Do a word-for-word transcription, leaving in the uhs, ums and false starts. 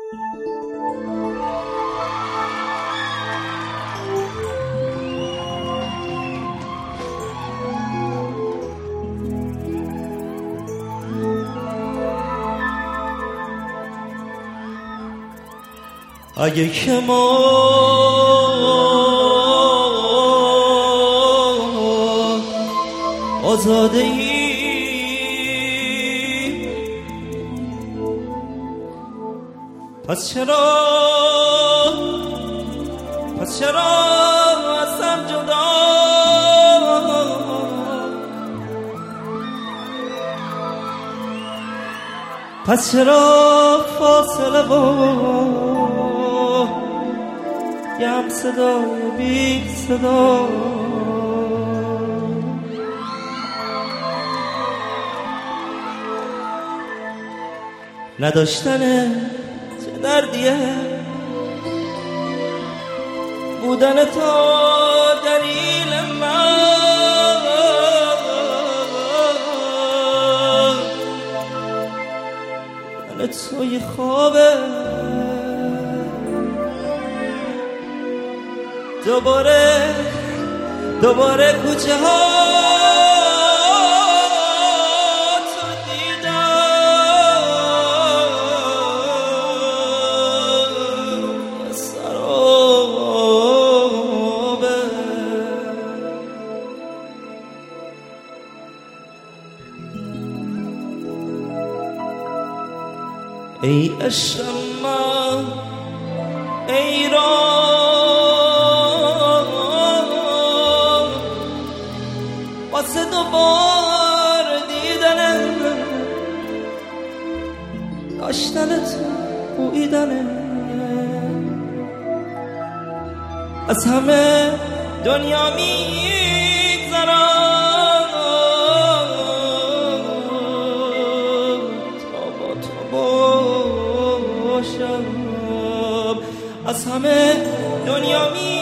اگه که ما آزاده ایم، پس چرا پس چرا از هم جدا؟ پس چرا فاصله و یه هم صدای بی صدا؟ نداشتن چه دردیه، بودن تو دلیل من. من توی خوابه دوباره دوباره کوچه ها تو دیدم، سرابه. ای عشق من، ای را واسه دوبار دیدنه، داشتنت بویدنه، از همه دنیا میگذرم تا با تو باشم، از همه دنیا میگذرم